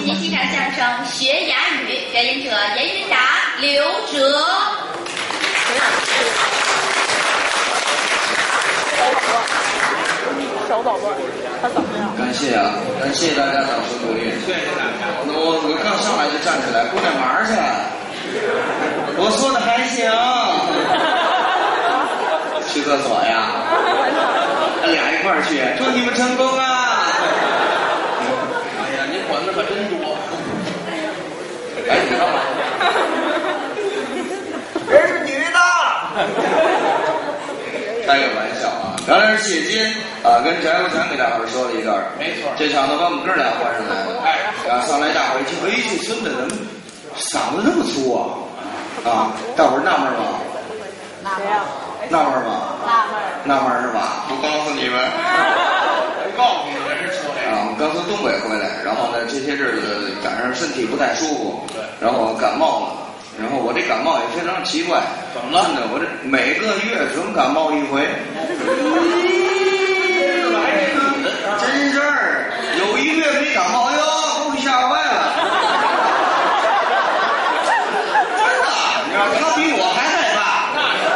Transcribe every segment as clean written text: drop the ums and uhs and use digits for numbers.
请您欣赏相声《学哑语》，表演者严云达、刘哲。 小宝贝，他怎么样？ 感谢啊，感谢大家掌声鼓励。 谢谢大家。 我刚上来就站起来，过点忙去。我说的还行。去厕所呀？俩一块儿去，祝你们成功啊！ 哎呀，您管的可真多。 哎，你干嘛？ 人是女的。 开个玩笑啊！刚才是谢金啊，跟翟国强给大伙儿说了一段。 没错， 这场子把我们哥俩换上来了。 哎， 上来大伙儿一听，哎，这孙子怎么嗓子这么粗啊？啊，大伙儿纳闷吗？ 谁呀？ 纳闷吗？纳闷是吧？不告诉你们， 不告诉你们是说的啊，我刚从东北回来，然后呢，这些日子赶上身体不太舒服， 对， 然后感冒了。然后我这感冒也非常奇怪， 怎么了？ 真的，我这每个月准感冒一回。真事儿，有一月没感冒，哟，给我吓坏了。真的，你知道他比我还害怕。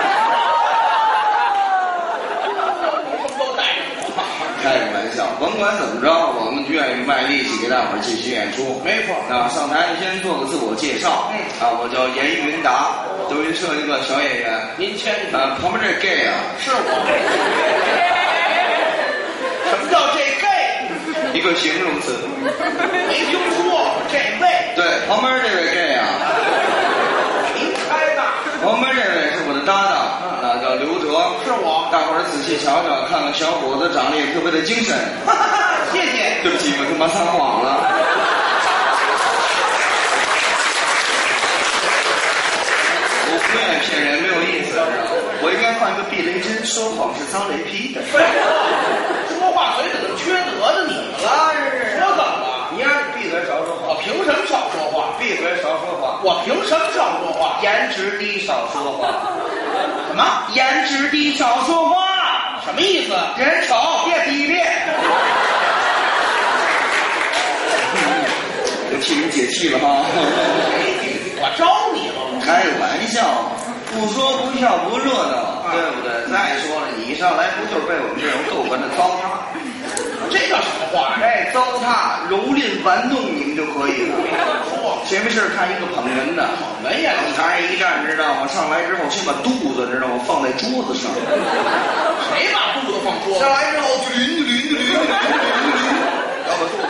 什么都带着。 开个玩笑，甭管怎么着，我们愿意卖力气给大伙儿继续演出。 没错。 啊，上台先做个自我介绍。啊，我叫严云达，德云社一个小演员。 您谦虚。 旁边这 gay 啊， 是我。什么叫这 gay？ 一个形容词。 没听说这位。 对，旁边这位 gay 啊。 您猜的。 旁边这位是我的搭档，叫刘哲。 是我。 大伙儿仔细瞧瞧，看看小伙子长得也特别的精神。 谢谢。 对不起，我他妈撒谎了。我不愿意骗人，没有意思。我应该换一个避雷针，说谎是遭雷劈的。 说话嘴怎么缺德的你们了？这是说怎么了？ 你让你闭嘴少说话。 我凭什么少说话？ 闭嘴少说话。 我凭什么少说话？ 颜值低少说话。 什么？ 颜值低少说话？ 什么意思？ 人丑别逼咧。我替人解气了哈。 我招你了？ 开个玩笑，不说不笑不热闹，对不对？再说了，你一上来不就是被我们这种逗哏的糟蹋？ 这叫什么话？ 哎，糟蹋、蹂躏、玩弄你们就可以了。谁没事看一个捧哏的， 捧哏呀！ 往台一站，知道吗？上来之后先把肚子，知道吗？放在桌子上。 谁把肚子放桌子？ 上来之后就匀，要把肚子。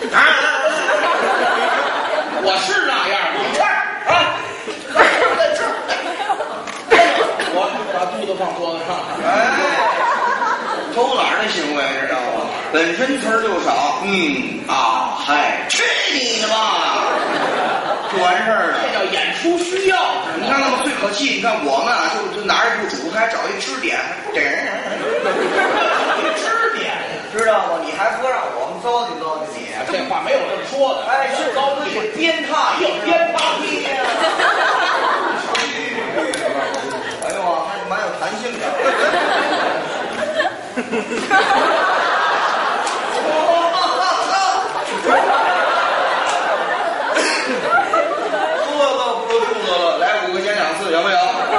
我是那样吗？你看啊，在这儿，我把肚子放桌子上。 哎，偷懒的行为，知道吗？本身词儿就少，嗨，去你的吧，就完事儿了。 这叫演出需要。 你看那么最可气，你看我们啊，就拿着不煮，还找一支点， 支点呀， 知道吗？你还不让我们糟践糟践你？ 这话没有这么说的。 哎，是高自己鞭挞， 又鞭挞你呀！ 哎呦啊，还蛮有弹性的。不肚子了，来5个减2次，有没有？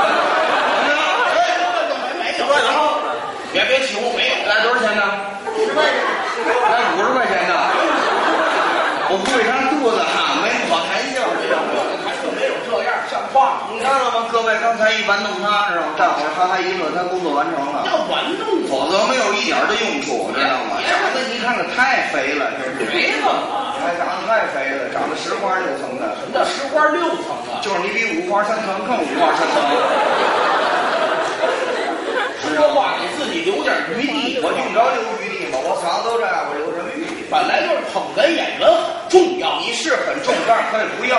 没有，别求，没有。 来多少钱呢？10块钱。来50块钱的。我不为他肚子哈，没好弹性，知道吗？ 还就没有这样，像话吗？ 你看了吗？各位刚才一玩弄他，知道吗？大伙儿哈哈一乐，他工作完成了。 要玩弄， 否则没有一点的用处，知道吗？长得你看看太肥了，是不是？ 没怎么？ 哎，长得太肥了，长得10花6层的。 什么叫10花6层啊？ 就是你比5花3层更5花3层。 说话给自己留点余地。 我用着留余地吗？我嗓子都这样，我留什么余地？ 本来就是捧哏演员很重要， 你是很重，但是可以不要。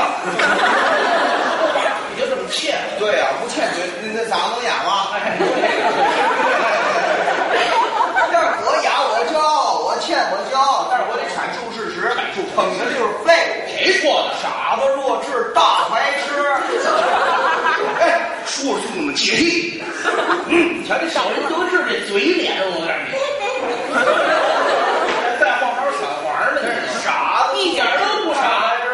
你就这么欠。 对呀，不欠嘴，那嗓子能演吗？但是我哑我骄傲，我欠我骄傲，但是我得阐述事实，捧哏就是废物。 谁说的？ 傻子弱智，大白痴。哎，说就那么接地。 瞧这少林得志这嘴脸，我有点儿。在后边耍玩呢，傻子，一点都不傻。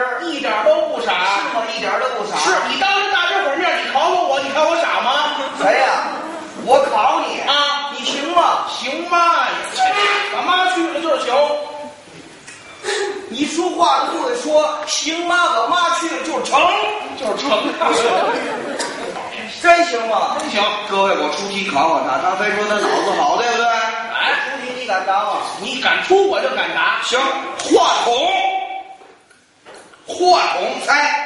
你说话都不会说，行嘛个嘛去了就是成， 就是成。 真行吗？ 真行。 各位，我出题考考他，他非说他脑子好，对不对？ 哎， 出题你敢答吗？ 你敢出我就敢答。 行，话筒，猜。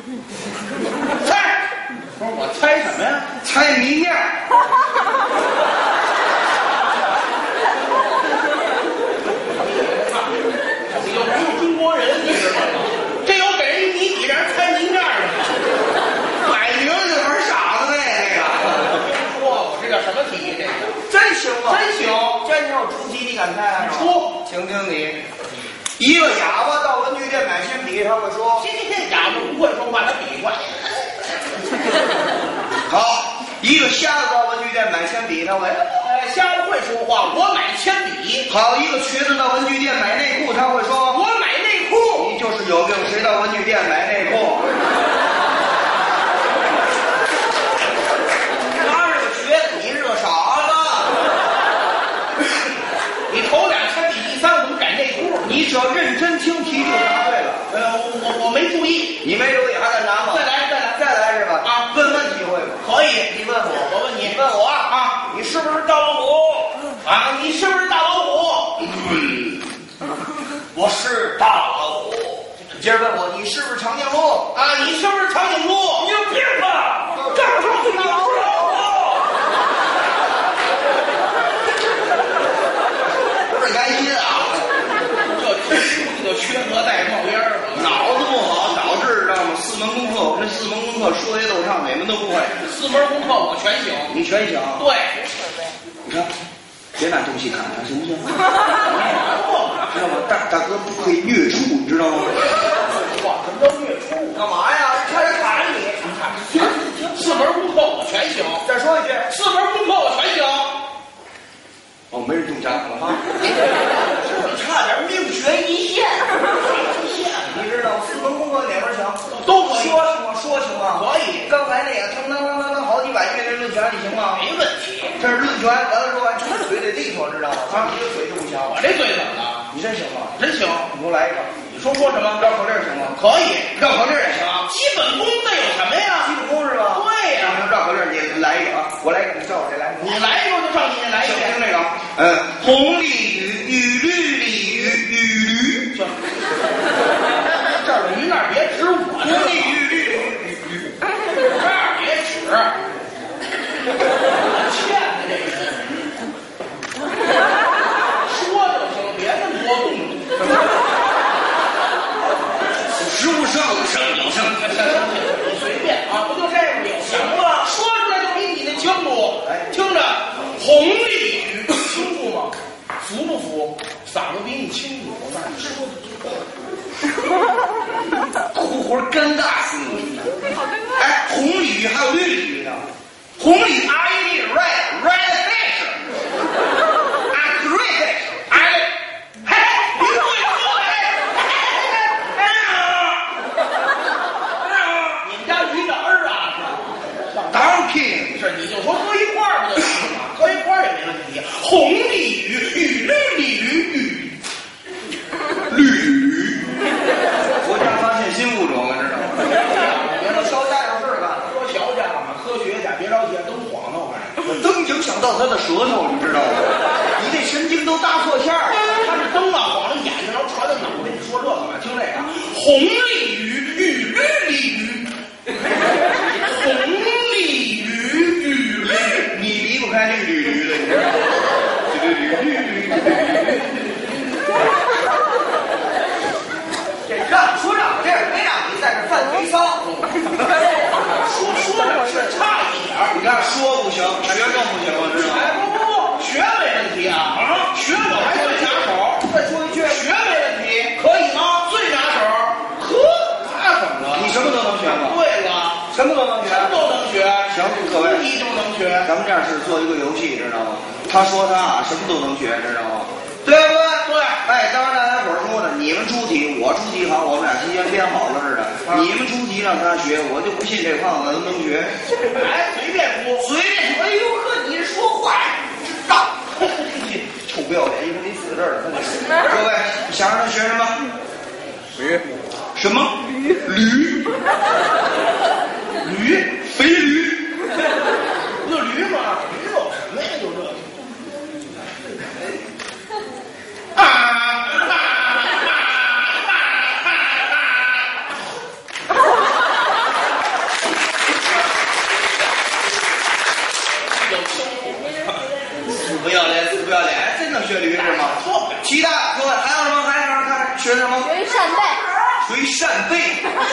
不是我猜什么呀？ 猜谜面。 你又不是中国人，你知道吗？这有给人谜底让人猜谜面的， 摆明就玩傻子呗，这个。 说我这叫什么题？这个真行吗？ 真行， 真行！我出题你敢猜啊？ 出， 听听你。一个哑巴到文具店买铅笔，他会说：“ 哑巴不会说话，他比划。” 好，一个瞎子到文具店买铅笔，他会：“ 瞎子会说话，我买铅笔。” 好，一个瘸子到文具店买内裤，他会说：“ 我买内裤。” 你就是有病，谁到文具店买内裤？他是个瘸子，你是个傻子。 你头俩铅笔，第三个怎么改内裤？ 你只要认真听题就答对了。 我没注意， 你没注意还敢答吗？ 再来是吧？啊，问题会吗？ 可以， 你问我， 我问你， 你问我啊，你是不是大老虎？ 啊，你是不是大老虎？ 我是大老虎。接着问我，你是不是长颈鹿？ 啊，你是不是长颈鹿？ 你有病吧？这么说是大老虎。不是开心啊！ 这缺德带冒烟儿， 脑子不好导致知道吗？4门功课，我这4门功课说学逗唱哪门都不会。 4门功课我全行， 你全行？ 对。 你看，别拿东西看他，行不行？知道吗？大哥不可以虐畜，你知道吗？ 哇，什么叫虐畜？ 干嘛呀？开始砍你 ！4门功课我全行。 再说一句 ，4门功课我全行。 哦，没人中奖了哈！差点命悬一线。你知道4门功课哪门强？ 都可以。 说行吗？ 可以。 刚才那个腾好几百句那论拳，你行吗？ 没问题。 这是论拳，完了说完，这嘴得利索，知道吗？你这嘴就不行。 我这嘴怎么了？ 你真行吗？ 真行。 你给我来一个。 你说什么？ 绕口令行吗？ 可以， 绕口令也行。 基本功得有什么呀？ 基本功是吧？ 对呀。 绕口令你来一个啊！我来一个，你照我这来。 你来一个就照你来一个。 听这个，红鲤鱼，雨绿鲤鱼，雨驴。 这儿驴那儿别指我， 红鲤鱼，绿鲤鱼， 这儿别指。欠的这个人，说就行，别那么多动作。 食物生有声。 你随便啊，不就这个有行吗？说出来就比你那清楚。 哎， 听着，红鲤鱼清楚吗？服不服？嗓子比你清楚，我让你说的哭活尴尬死你！哎，红鲤鱼还有绿鲤鱼呢。红鲤鱼 I need red fish， green fish， 嘿，你会说你们家鱼的儿啊 ？Donkey 是，你就说搁一块儿不就行了？搁一块儿也没问题。红鲤鱼与绿鲤鱼绿鲤鱼，国家发现新物种了，知道吗？别让肖家有事干了。 说学家嘛，科学家别着急，都晃荡呗。 灯影响到他的舌头，你知道吗？你这神经都搭错线儿。 他是灯啊，晃着眼睛，然后传到脑袋。你说这个吧，听这个，红鲤鱼与绿鲤鱼，红鲤鱼与绿， 你离不开绿鲤鱼的，你知道吗？说让我这样，没让你在这犯微骚。 说的是差一点儿。 你看说不行，学更不行了，知道吗？ 哎，不，学没问题啊，学我还最拿手。 再说一句， 学没问题，可以吗？最拿手。呵，那怎么了？ 你什么都能学吗？ 对了， 什么都能学， 什么都能学。 行，各位， 你就能学。 咱们这样是做一个游戏，知道吗？他说他什么都能学，知道吗？对不对？ 对。 哎，当然大家伙说呢，你们出题，我出题，好，我们俩提前编好了似的。你们出题让他学，我就不信这胖子能学。 哎，随便说， 随便说。哎呦呵，你说话真大，臭不要脸！一会儿你死这儿了。各位，想让他学什么？ 驴。什么？驴。 驴？ 肥驴。 不就驴吗？驴有什么呀？就这。 死不要脸，死不要脸！还真能学驴是吗？鸡蛋，各位还有什么？还有什么？看学什么？ 学扇贝。 学扇贝。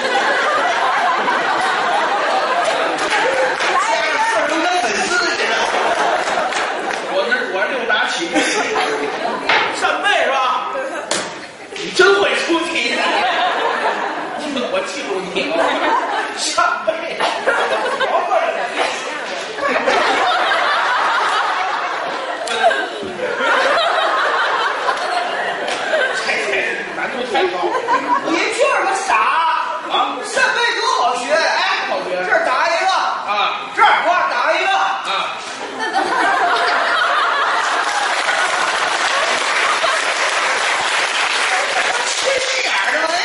加上事儿都跟粉丝似的。 我是六达起步。扇贝是吧？你真会出题。我记住你了。扇贝。难度太高了。 你就是个傻啊！ 扇贝多好学，哎， 好学。 这儿打一个啊， 这儿给我打一个啊。 这眼儿的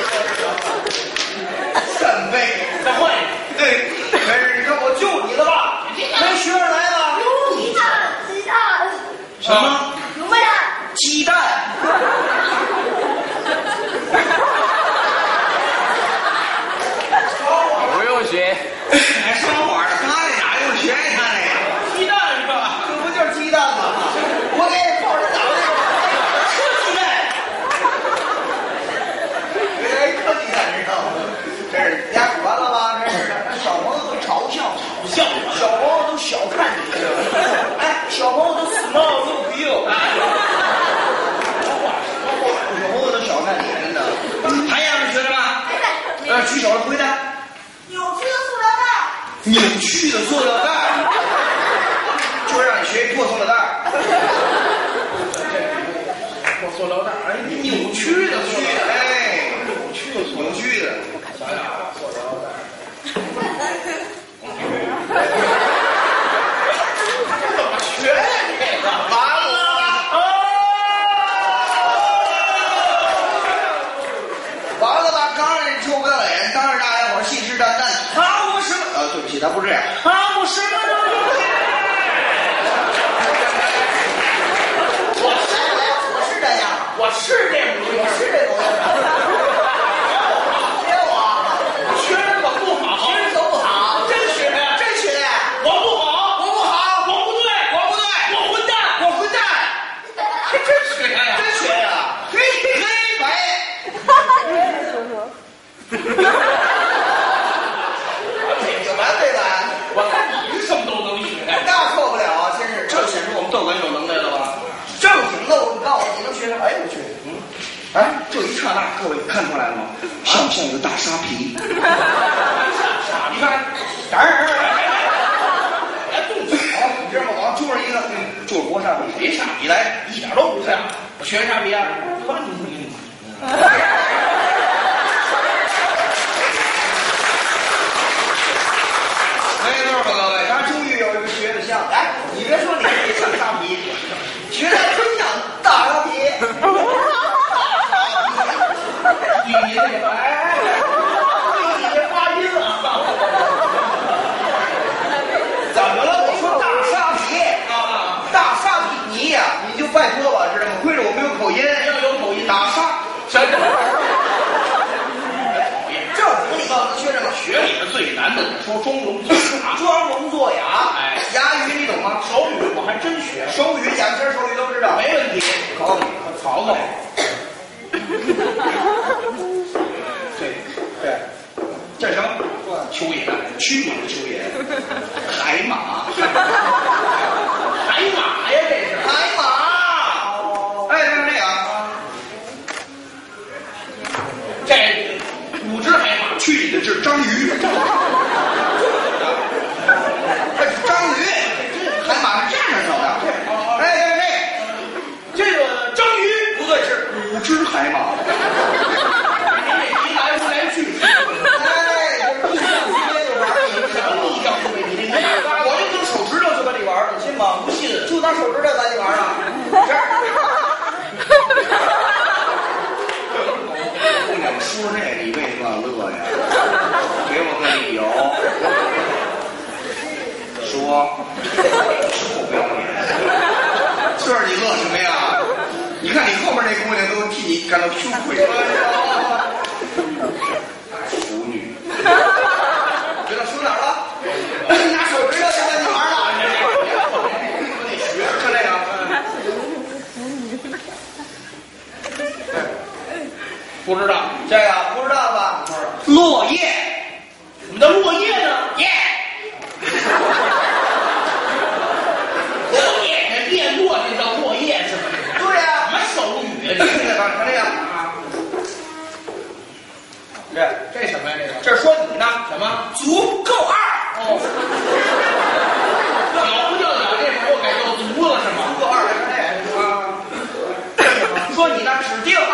呀！扇贝， 再会。 对，没事，你看我救你了吧？能学上来吗？ 鸡蛋，鸡蛋。 什么？ 什么呀？ 鸡蛋。 不用学。 哎，说谎的，他那哪用学他那个？ 鸡蛋是吧？ 这不就是鸡蛋吗？我给你抱着脑袋，吃鸡蛋。哎，磕鸡蛋，知道吗？这是家完了吧？这是小朋友都嘲笑，小朋友都小看你，哎，小朋友都 small look you， 小朋友都小看你，真的。还让人学什么？举手了，回答。 扭曲的塑料袋。 扭曲的塑料袋，就是让你学破塑料袋。 破塑料袋，哎，扭曲的， 哎， 扭曲的。想想啊，塑料袋。怎么学呀？这个完了吧？ 完了吧？刚让你臭不要脸，当着大家伙信誓旦旦。我什么？对不起，他不是这样。 我什么都不是。 我是这样， 我是这模样， 我是这模样。学我， 学什么不好？ 学什么不好？ 真学， 真学。 我不好， 我不好， 我不对， 我不对， 我混蛋， 我混蛋。 这真学呀， 真学呀，黑白。完没完？ 我看你什么都能学。 那错不了，真是，这显示我们窦文有能耐了吧？正经的，我告诉你，能学什么？哎，我去，哎，这一刹那，各位看出来了吗？像不像一个大沙皮？ 傻，你看， 好，你这么往桌上一个，就是国沙皮， 别傻， 你来， 一点都不像。我学啥逼啊？ 没错吧，各位，他终于有一个学的像。哎，你别说你像沙皮，学的真像大沙皮。 你这个，哎，你这发音啊！ 怎么了？我说大沙皮啊， 大沙皮你呀，你就拜托吧，知道吗？亏着我没有口音， 要有口音， 大沙。 什么？ 正经你告诉他学什么？ 学里边最难的，说装聋作哑， 装聋作哑。 哎， 哑语你懂吗？ 手语我还真学， 手语讲真手语都知道， 没问题。 考你。 曹操， 对，这是什么？ 蚯蚓， 驱马的蚯蚓，海马， 海马呀，这是海马。哎，这是这个， 这五只海马， 去你的这章鱼。这是章鱼，海马是这样走的。哎， 这个章鱼不对，是5只海马。 你来回来去， 哎，这逆向思维就玩儿，你什么逆向思维？你这我就用手指头就把你玩儿了，信吗？不信，就拿手指头把你玩儿了。这儿，姑娘们， 说这个，你为什么要乐呀？给我个理由。说，臭不要脸！这你乐什么呀？你看你后面那姑娘都替你感到羞愧。腐女。知道说哪儿了？你拿手指头就跟你玩了。你学看这个。 不知道这个不知道吧？落叶。 什么叫落叶呢？ 叶。 落叶，那叶落这叫落叶是吧？ 对呀。 什么手语啊？ 看这样啊。 这什么呀？ 这说你呢？ 什么？ 足够二。 哦。脚不叫脚，这会儿又改叫足了是吗？ 足够二，啊。说你呢？指定二。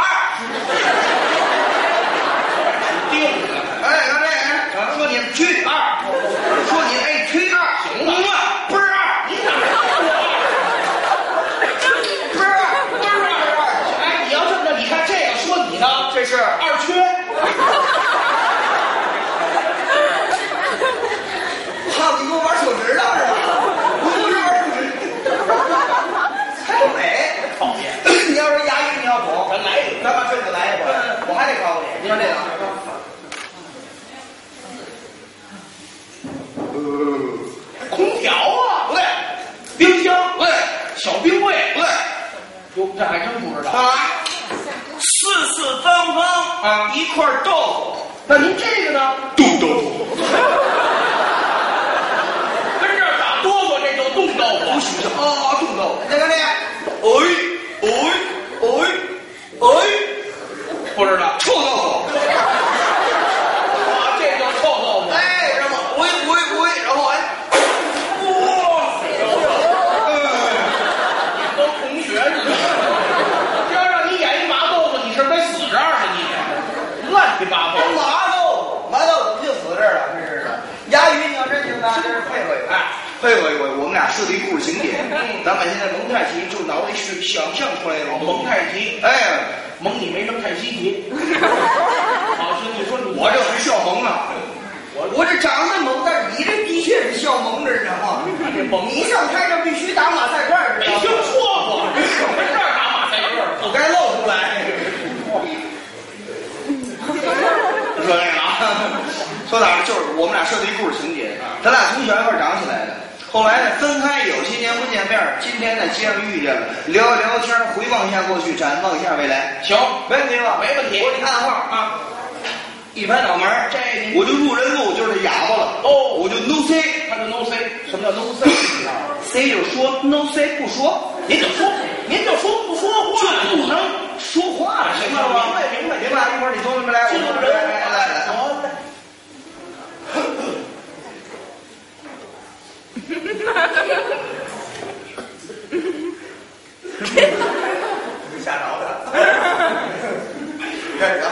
指定的。 哎，看这个，说你去二，说你哎去二， 行了， 不是二， 你哪说不是二，不是二。 哎，你要这么着，你看这个说你呢， 这是二缺。 好，你给我玩手指头是吧？不是玩手指，还有美， 讨厌。 你要说押韵你要懂， 咱来一个， 咱把这个来一个，我还得考你。你看这个， 空调啊， 不对， 冰箱， 不对， 小冰柜， 不对， 哟，这还真不知道。 四四方方啊， 一块豆腐。 那您这个呢？ 冻豆腐。 跟这儿打哆嗦，这就冻豆腐。 不许啊，冻豆腐。再看这个， 不知道。 臭豆腐。 啊，这叫臭豆腐。 哎，然后然后哎， 你都同学似的。要让你演一麻豆腐，你是得死这儿了，你乱七八糟。 麻豆腐不就死这儿了？真是的。押韵你要真行呢，真是配合一回。 哎， 配合一回，我们俩设计故事情节，咱把现在蒙太奇就脑袋是想象出来了。 蒙太奇， 哎， 蒙你没生太稀奇。好，兄弟说你我这是笑蒙啊。我这长得萌，但是你这的确是笑蒙着，知道吗？ 这蒙你上台这必须打马赛克， 没听说过，没这儿打马赛克， 不该露出来。说这个啊，说哪儿就是我们俩设计故事情节，咱俩从小一块长起来的，后来呢分开有些年不见面，今天在街上遇见了，聊一聊天，回望一下过去，展望一下未来。 行， 没问题吧？ 没问题。 我给你看看画啊。一拍脑门， 这我就入人路，就是哑巴了。 哦， 我就 no say， 他就 no say， 什么叫 no say？ say 就说 no say 不说， 您就说不说话， 就不能说话， 行了吗？ 明白。 一会儿你从那边来， 进入来。吓着了，开始啊！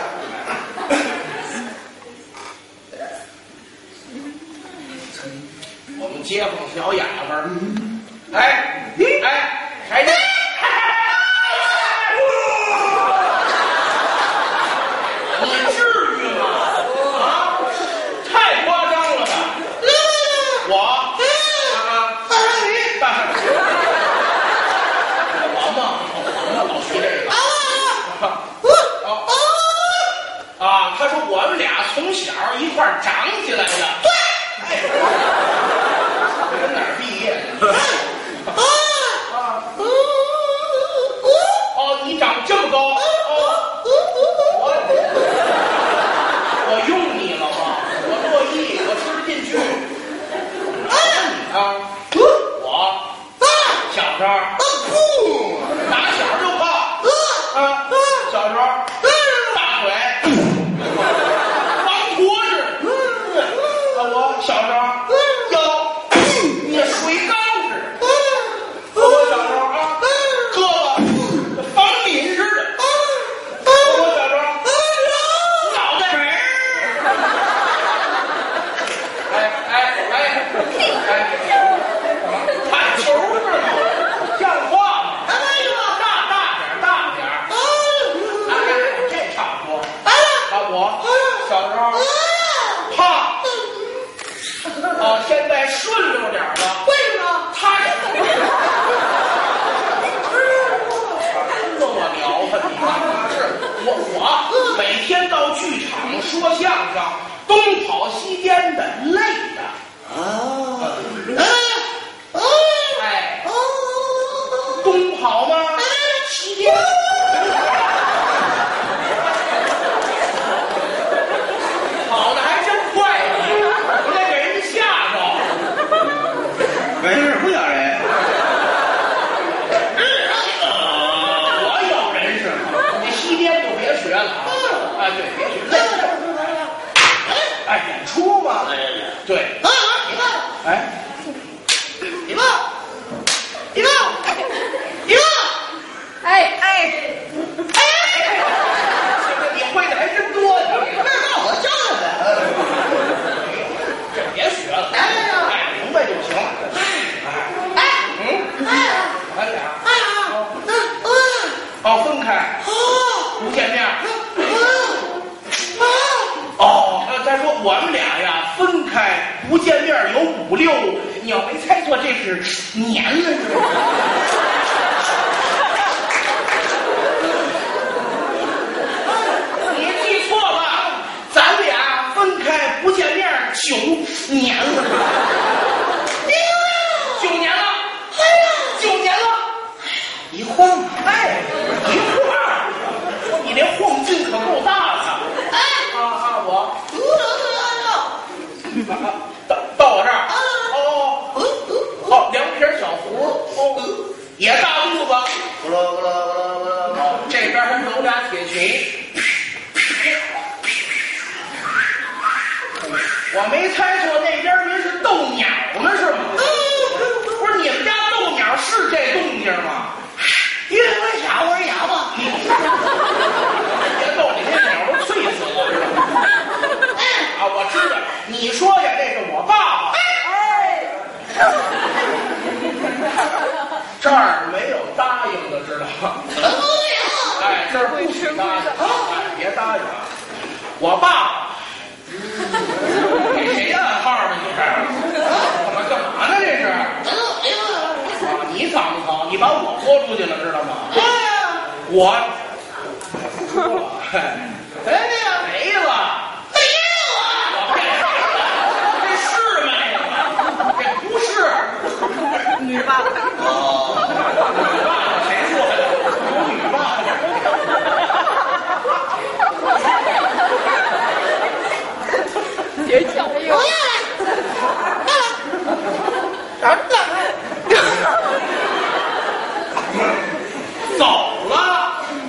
我们街坊小哑巴，哎，还这，你至于吗？啊，太夸张了吧？我大山驴，我嘛，老学这个。啊，他说我们俩从小一块儿长起来的。对。跟哪儿毕业的？哦，你长这么高？我用你了吗？我乐意，我吃得进去。啊，我小时候打小就胖啊，小时候大腿王驼似的，我小时候腰你水缸似的，我小时候啊胳膊房顶似的，我小时候脑袋门看球似的，像话吗？大点，这差不多。 我小时候胖，现在顺溜点了。 为什么？ 他跟我聊吧你是我每天到剧场说相声，东跑西颠的，累的。东跑吗？西颠。跑的还真快，我得给人吓着。 没事，不咬人。 我咬人是吗？你西颠就别学了啊！对，别学，累。演出嘛。对。 你爸。 你会的还真多，你那我教他呗。 这别学了，明白就行。咱俩分开，不见面。再说我们俩呀，分开不见面有5、6，你要没猜错，这是年了是吧？你记错了，咱俩分开不见面9年了。9年了，9年了。 一晃， 一晃，你这晃劲可够大的。我到我这儿，两撇小胡，也大肚子，这边还有俩铁裙。我没猜错，那边您是斗鸟呢是吗？不是，你们家斗鸟是这动静吗？ 因为我傻，我是哑巴。 别逗你，那鸟都脆死了。我知道，你说的这是我爸爸。这儿没有答应的，知道吗？这儿不许答应，别答应啊！我爸爸，给谁暗号呢？你这干嘛呢？这是？你疼不疼？你把我拖出去了，知道吗？我，没了。不是女爸爸。 女爸爸谁说的？有女爸爸。 别叫我。 走了。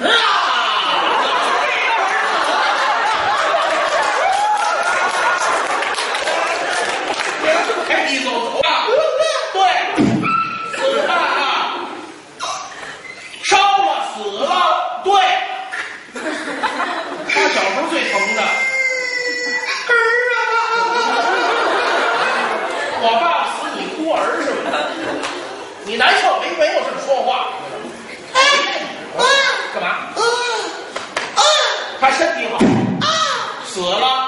你走啊！对，死了啊！烧了，死了，对。他小时候最疼的。我爸爸死你孤儿是吧？你难受没有这么说话？干嘛？他身体好。死了。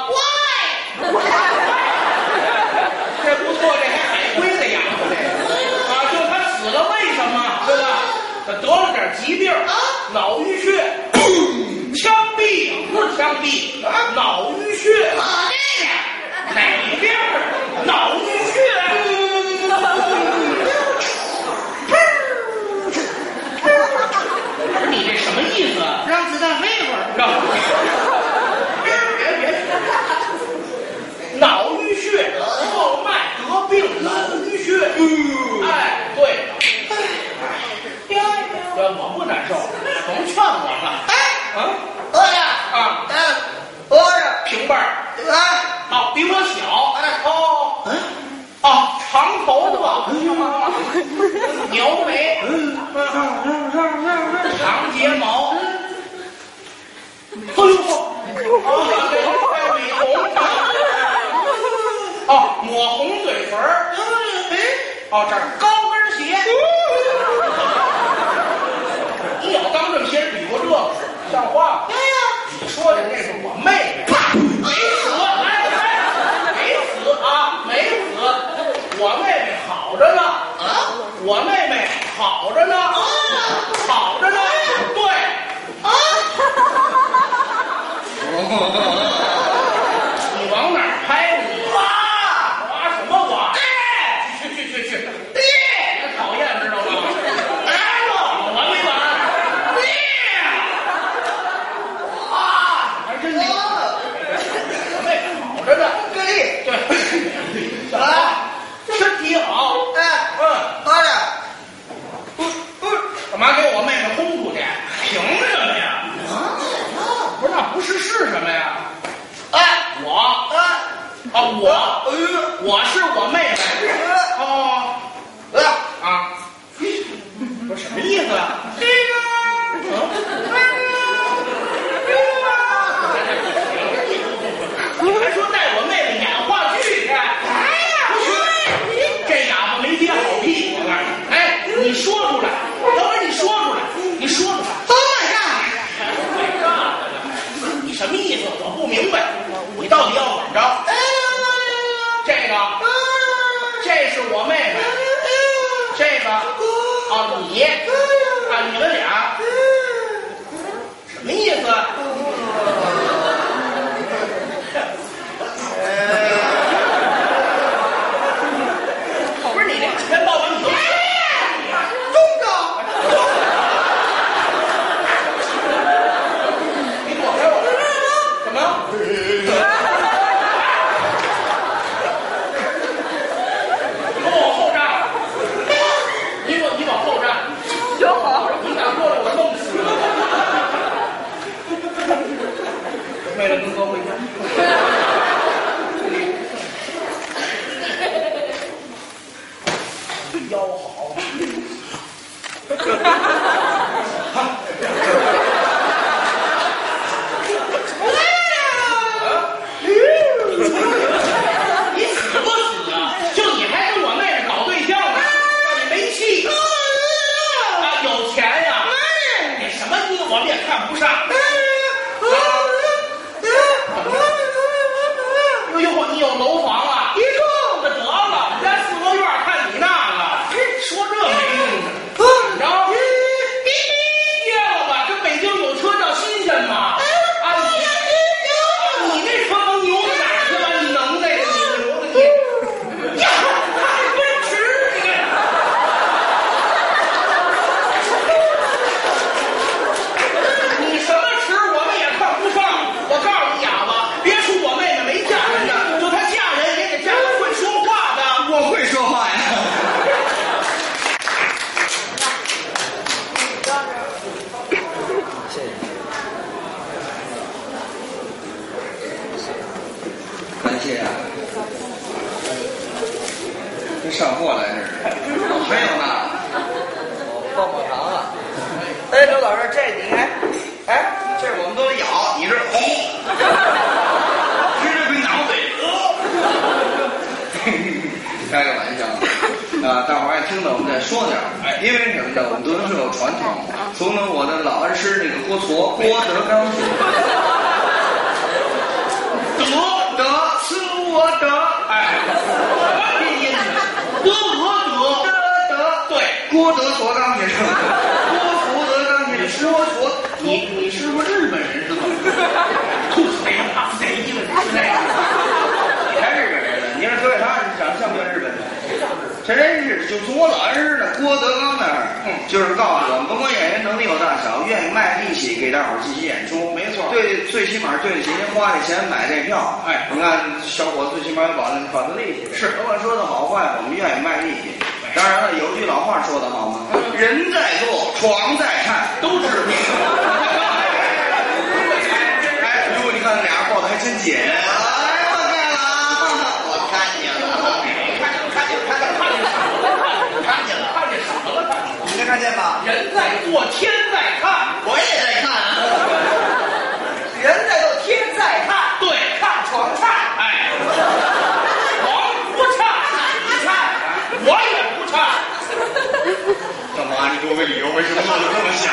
这不错，这还海龟的样子，这就他死了，为什么？对吧？他得了点疾病，脑淤血，枪毙不是枪毙，脑淤血。哪边？脑淤血。你这什么意思啊？ 让子弹飞一会儿。 别，脑淤血，号脉得病，脑淤血。对了，我不难受，甭劝我了。平辈儿，比我小。长头发，描眉，长睫毛。美红。抹红嘴唇。这儿高跟鞋。你要当这么些人比过这个，像话吗？你说的那是我妹妹。 你往哪儿拍你？挖什么挖？去！别讨厌，知道吗？我没完。还真行。我妹好着呢。对。来，身体好。 妈的， 干嘛给我妹妹轰出去？凭什么呀？不是，那不是什么呀？我是我妹妹。不是什么意思啊？你还说带我妹妹演话剧去？这哑巴没接好屁股。我告诉你，哎，你说出来，要不然你说出来。你什么意思？我不明白，你到底要怎么着？这是我妹妹，这个你们俩什么意思？不是你这全报完你中着，你躲开我！怎么？你往后站！你往后站！ 就好。 你敢过来，我弄死你！为了能够回家。腰好。你死不死啊？就你还跟我妹妹搞对象呢？你没气有钱呀？你什么你我们也看不上。你有楼房啊？一住就得了，你家四合院看你那个，说这没用的。怎么着？跌了吧？这北京有车叫新鲜吗？你那车能牛到哪儿去了？你能耐呀？你牛的你呀，还奔驰你什么驰我们也看不上。我告诉你哑巴，别说我妹妹没嫁人的，就她嫁人也得嫁个会说话的。 我会说话呀。感谢啊，跟上货来似的。还有呢，棒棒糖啊！哎，刘老师，这你看，这我们都得咬，你这红，直接给脑袋开个玩笑啊！大伙儿爱听到我们再说点儿，因为什么呢？我们德是有传统，从我的老恩师那个郭矬郭德纲说，德赐我德， 什么拼音呢？德对， 郭德矬刚先生，郭福德刚先生，郭矬， 你是不是日本人是吧？吐谁呀？谁日本人是那样？ 你才日本人呢？你要说他长得像不像日本人？真是，就从我老恩师的郭德纲那儿，就是告诉我们，甭管演员能力有大小，愿意卖力气给大伙儿进行演出， 没错。 对，最起码对得起您花这钱买这票。你看小伙子最起码有把子力气。 是， 甭管说的好坏，我们愿意卖力气。当然了，有句老话说的好吗？人在做，床在看， 都知道。 如果你看俩人抱的还真紧。看见吧？ 人在做，天在看， 我也在看。人在做，天在看。 对，看床菜。床不差，你看，我也不差。 干嘛？你给我个理由，为什么我就这么想？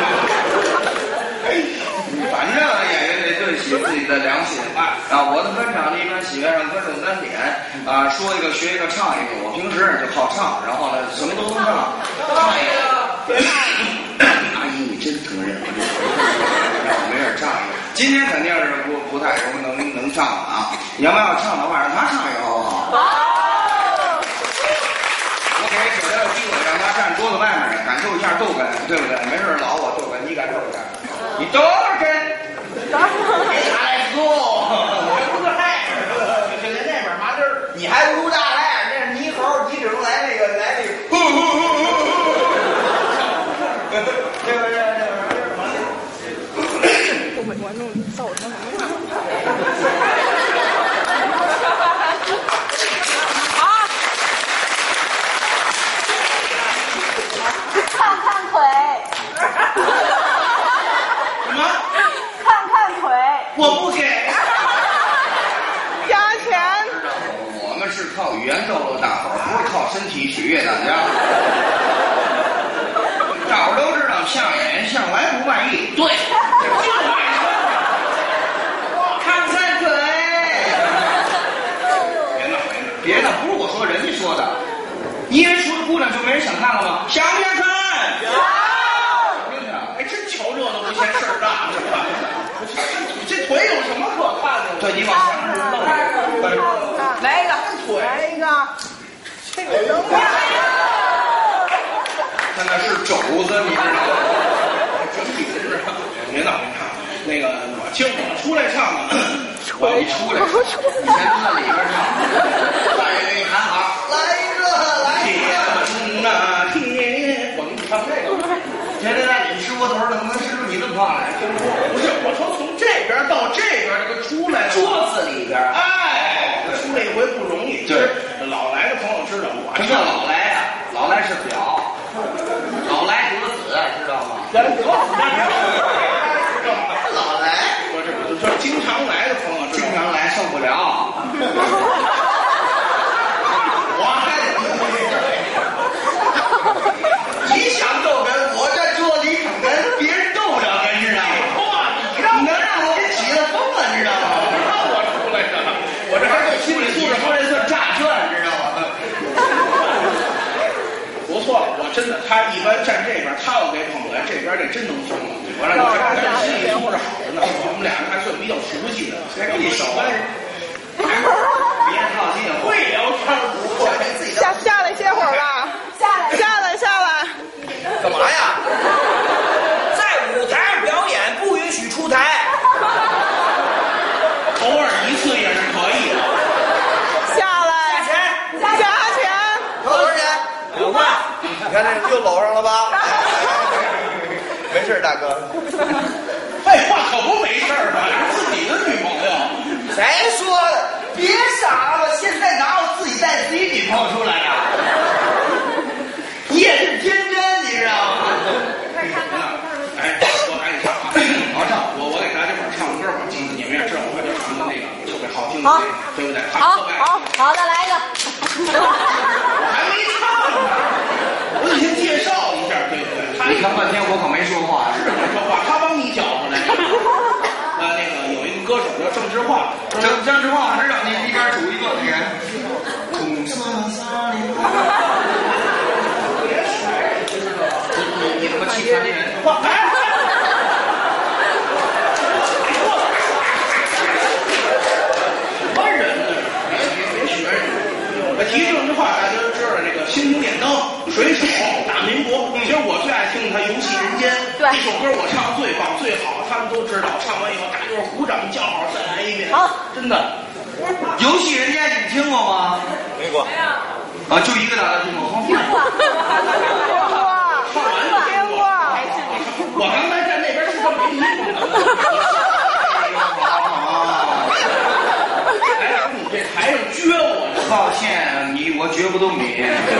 反正演员得对得起自己的良心我的专场呢，一般喜悦让观众3点说一个学一个唱一个。我平时就好唱，然后呢什么都能唱，唱一个。阿姨，你真疼人，让我没人唱一个。 今天肯定是不太能唱了啊！你要不要唱的话，让他唱一个好不好？好。我给小调机会，让他站桌子外面感受一下逗哏，对不对？没事老我逗哏，你感受一下。你逗哏，给他来做，我不是嗨，就在那边麻筋儿，你还不如大赖，那是猕猴，你只能来那个。 东北观众造成什么样？ 好，看看腿。 什么？ 看看腿。 我不给。 加钱。 我们是靠语言逗乐大伙儿，不是靠身体取悦大家。大伙儿都知道，相声演员向来不卖艺。对。别的不是我说，人家说的。你以为除了姑娘就没人想看了吗？想不想看？想！ 哎，真瞧热闹不嫌事儿大，是吧？这腿有什么可看的？ 对，你往前弄。 来一个， 腿， 来一个，这个能不能？ 现在是肘子，你知道吗？ 整体是，别闹，别看那个，我出来唱的。 我你出来，你先坐里边唱。大爷给你喊好，来一个，来一个。 我给你唱这个。 来，你吃窝头能不能吃出你这么话来？ 不是，我说从这边到这边这个出来桌子里边， 哎，出来一回不容易。 对， 老来的朋友知道我。 什么叫老来呀？老来是表，老来得子，知道吗？老来， 我这经常来的朋友， 经常来受不了。你想逗哏，我这桌子里捧哏，别人逗不了哏，知道吗？你能让我给起了疯了，知道吗？ 让我出来的，我这还有心理素质， 说这算诈骗，知道吗？ 不错了，我真的，他一般站这边，他要给捧哏，这边这真能疯了。完了，你这心理素质好着呢，我们俩人还算比较熟悉的，还给你手。 别靠近， 会聊天不会？ 下来歇会儿吧。下来。 干嘛呀？在舞台上表演不允许出台。 偶尔一次也是可以的。 下来。加钱。 多少钱？5万。你看这又搂上了吧？没事，大哥。 废话可不没事儿吧？自己的女朋友。 谁说的？别傻了，现在哪有自己带自己女朋友出来的？你也是天真，你知道吗？ 哎，我赶紧唱啊！好唱，我给大家伙唱歌吧，你们也知道我就唱的那个特别好听的，对不对？ 好的，来一个。 还没唱呢，我得先介绍一下，对不对？ 你看半天我可没说话， 是没说话，他帮你搅和来的。那个有一个歌手叫郑智化， 郑智化知道，你一边数一个那个。你他妈气死人！ 什么人呢？别学人。提郑智化，大家都知道这个《星星点灯》《水手》《大民国》。其实我最爱听他《游戏人间》这首歌，我唱的最棒最好，他们都知道。唱完以后，大家就是鼓掌叫好，再来一遍。 好， 真的。 游戏人间你们听过吗？ 没过。 啊，就一个大家听过。 听过。 唱完就听过。我刚才在那边是这么没听的。哎，你这台上撅我， 抱歉，我绝不动你。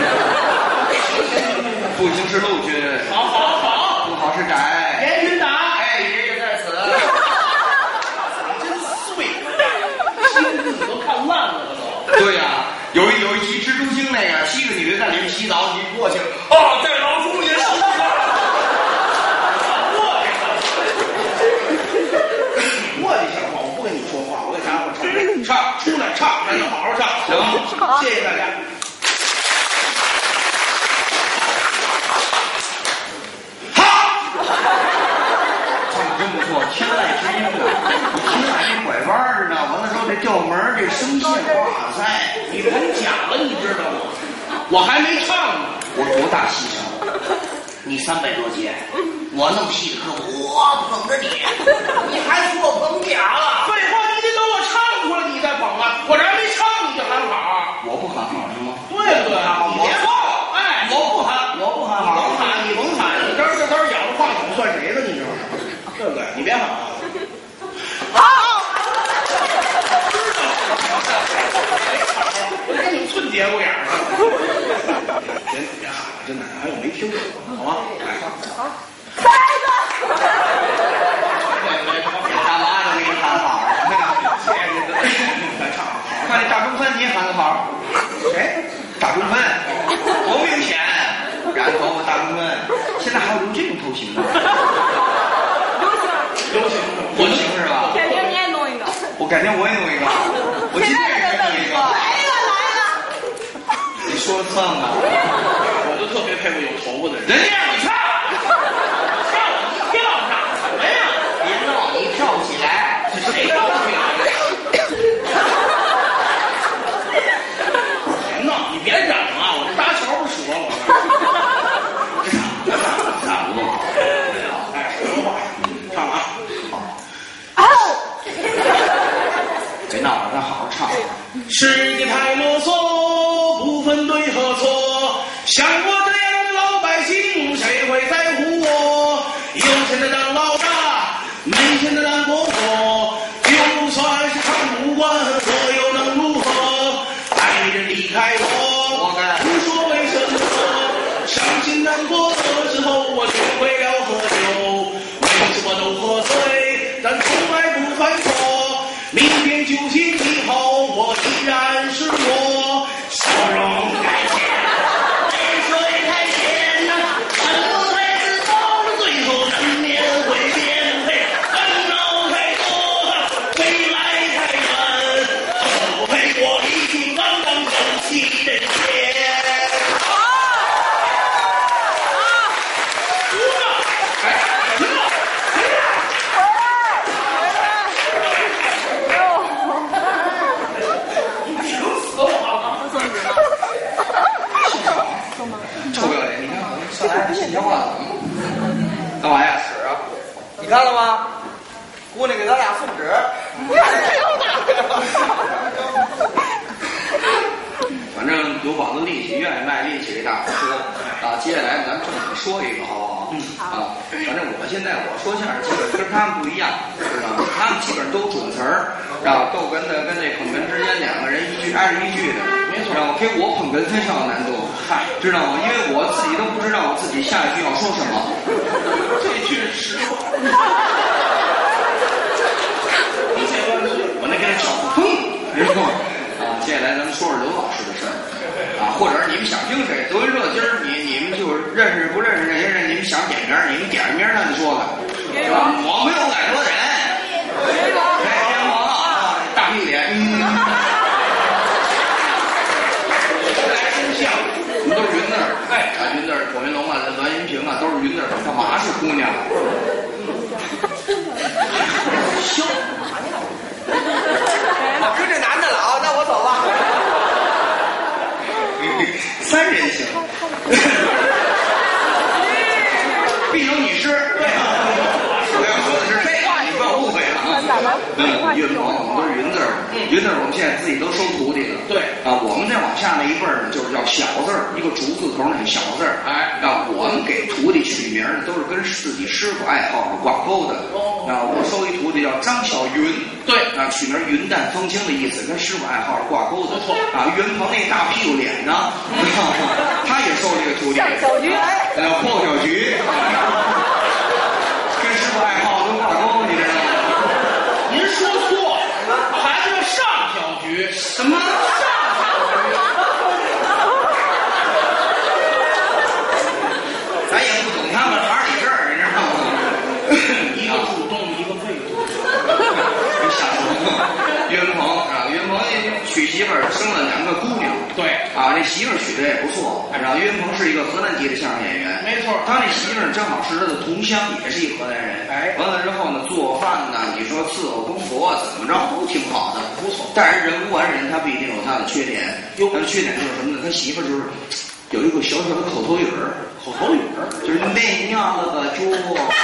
不行是陆军。 好， 不好是宅。 严云达， 哎，爷爷在此。 真碎，新字都看烂了都。 对呀，有一集蜘蛛精那个，7个女的在里面洗澡，你过去啊，在老鼠也洗澡。 磨叽像话，我不跟你说话，我给大家伙唱，出来唱，咱就好好唱。行，谢谢大家。 好，唱的真不错，天籁之音啊。 调门这声线，哇塞， 你甭假了，你知道吗？我还没唱呢。 我多大戏程？你300多斤，我弄戏的可我捧着你，你还说我捧假了？ 废话，你得等我唱出来你再捧啊！我这还没唱你就喊好， 我不喊好是吗？ 对不对啊？你别放，哎， 我不喊好， 你甭喊，你这咬着话筒算谁的？你知道吗？对不对？你别喊啊！好，我给你们寸节骨眼儿呢。别喊了，真的，还有没听过，好吗？来，好， 下一个。 干嘛都给你喊好， 谢谢您，来唱。 看这大中分，你喊个好。谁？大中分，多明显！染头发大中分，现在还有用这种头型的？流行是吧？ 改天你也弄一个。 我改天我也弄一个，我今天也弄一个。 来一个。 你说蹭啊！ 我就特别佩服有头发的人。人家让你唱，吓我一跳，唱什么呀？ 别闹，你跳不起来，这谁跳不起来？ 别闹，你别嚷啊！我这搭桥不折了。 差不多。 哎，说话，唱啊！ 别闹了，咱好好唱。 世界太啰嗦，不分对和错。像我这样的老百姓，谁会在乎我？有钱的当老大，没钱的当婆婆。就算是看不惯，我又能如何？爱人离开我，不说为什么。伤心难过的时候，我学会了喝酒。为什么都喝醉，但从来不犯错。明天酒醒以后，我依然是我，笑容开心，泪水太咸呐，生活太自高，最后难免会变配，烦恼太多，未来太远，不配我历经刚刚争气人间。 臭不要脸！你看我上来信条话筒，干嘛呀？ 是啊，你看了吗？姑娘给咱俩送纸。 反正有膀子力气，愿意卖力气给大伙说啊。接下来咱正经说一个，好不好？啊，反正我现在我说相声基本跟他们不一样，知道吗？他们基本都准词儿，然后逗哏的跟这捧哏之间两个人一句挨着一句的，没错。然后给我捧哏非常有难度，知道吗？因为我自己都不知道我自己下一句要说什么。 这句是实话。 我那给他找不通，没错。啊，接下来咱们说说刘老师的事儿啊，或者是你们想听谁？德云社今儿你们就认识不认识这些人？你们想点名，你们点着名让你说的，是吧？我没有敢说人，天王啊，大屁脸，来真像，我们都是云字儿，哎，啊云字儿，左云龙啊，栾云平啊，都是云字儿，干嘛是姑娘？笑。 就这男的老，那我走吧。 三人行，必有女师。对，我要说的是这个，你不要误会了啊。云鹏，我们都是云字儿，云字儿我们现在自己都收徒弟了。 对啊，我们再往下那一辈儿呢，就是叫小字儿，一个竹字头那个小字儿。 哎， 啊，我们给徒弟取名呢，都是跟自己师傅爱好是挂钩的。啊，我收一徒弟叫张小云。对，啊，取名云淡风轻的意思，跟师傅爱好是挂钩的。 没错。 啊，云鹏那大屁股脸呢，他也收这个徒弟。 小菊， 霍小菊，跟师傅爱好都挂钩，你知道吗？ 您说错了，孩子叫上小菊。 什么？咱也不懂他们行里事儿，你知道吗？ 一个主动，一个被动。 瞎说。岳云鹏啊，岳云鹏娶媳妇儿生了2个姑娘。 对啊，这媳妇儿娶的也不错。然后岳云鹏是一个河南籍的相声演员， 没错。 他那媳妇儿正好是他的同乡，也是一河南人。完了之后呢，做饭呢，你说伺候公婆怎么着都挺好的， 不错。 但是人无完人，他必定有他的缺点。他的缺点就是什么呢？他媳妇儿就是有一个小小的口头语儿，就是那娘了个猪。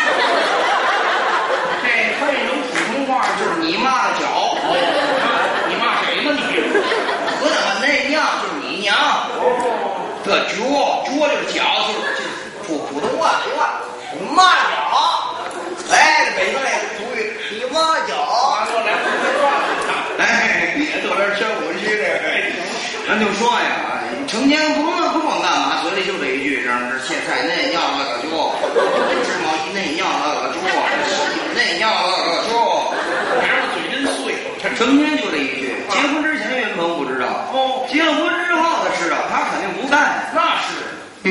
这会能普通话， 就是你妈的脚。 你骂谁呢你？ 河南话那娘就是你娘。这猪就是脚，就是普通话行吧？你妈脚。哎，这北方也俗语，你妈脚。 说来不会话。 哎，都是生武区的。咱就说呀，成天不光干嘛，嘴里就这一句，这切菜那娘了个猪，织毛衣那娘了个猪，那娘了个猪。 娘们嘴真碎， 成天就这一句。结婚之前岳云鹏不知道，结了婚之后他知道，他肯定不干。 那是，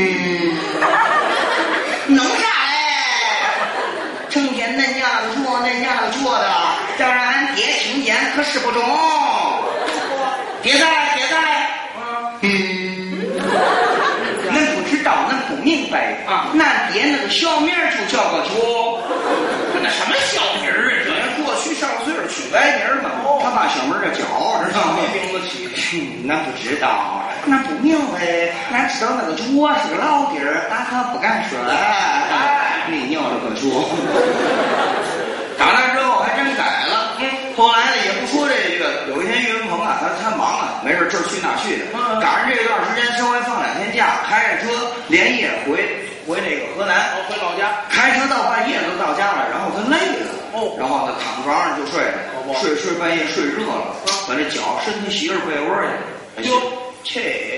能啥嘞？成天那娘了个猪的，叫让俺爹听见可是不中。爹在。恁不知道，恁不明白啊！俺爹那个小名就叫个猪， 那什么小名啊？ 这过去上岁数取外名嘛，他把小名叫脚，知道吗？ 名字起， 俺不知道，俺不明白，俺知道那个猪是个老地儿，俺可不敢说。你尿了个猪！打那之后还真改了。后来呢，也不说这个。有一天岳云鹏啊，他忙啊，没事这儿去那去的。赶上这段时间稍微放2天假，开着车连夜回那个河南， 回老家， 开车到半夜都到家了，然后他累了，然后他躺床上就睡了，睡半夜睡热了，把这脚伸进媳妇被窝去。哟，这